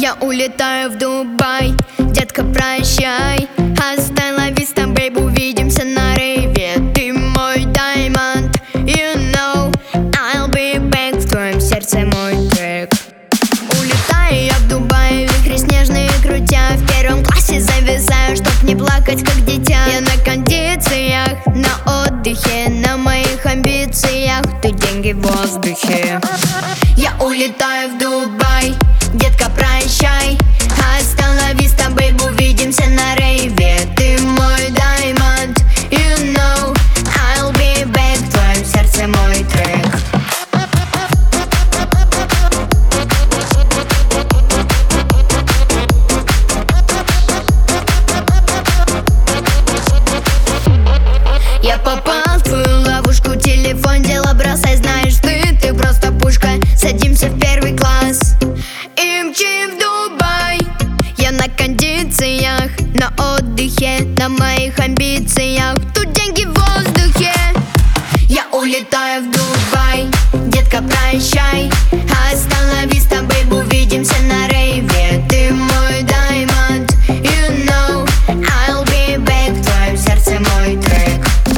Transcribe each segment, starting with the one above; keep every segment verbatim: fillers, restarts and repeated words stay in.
Я улетаю в Дубай, детка, прощай. Hasta la vista, babe, увидимся на рейве. Ты мой diamond, you know I'll be back. В твоем сердце мой трек. Улетаю я в Дубай, вихри снежные крутя. В первом классе зависаю, чтоб не плакать, как дитя. Я на кондициях, на отдыхе, на моих амбициях. Тут деньги в воздухе. Я улетаю в Дубай, детка, прощай. Hasta la vista, babe, увидимся на рейве. Ты мой diamond, you know I'll be back. В твоем сердце мой трек. Я попал в твою ловушку, телефон, дело бросай. Знаешь ты, ты просто пушка. Садимся в первый класс и мчим в Дубай. Я на кондициях, на отдыхе, на моих амбициях. Тут деньги в воздухе. Я улетаю в Дубай, детка, прощай. Hasta la vista, babe, увидимся на рейве. Ты мой diamond, you know I'll be back. В твоем сердце мой трек.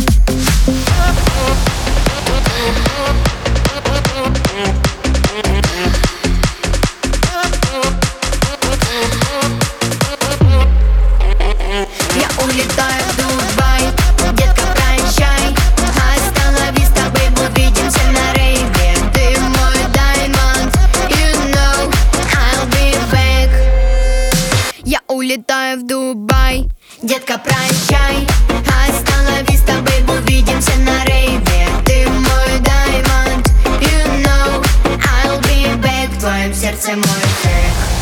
Улетаю в Дубай, детка, прощай. Hasta la vista, babe, увидимся на рейве. Ты мой diamond, you know I'll be back. Я улетаю в Дубай, детка, прощай. Hasta la vista, babe, увидимся на рейве. Ты мой diamond, you know I'll be back. В твоем сердце мой трек.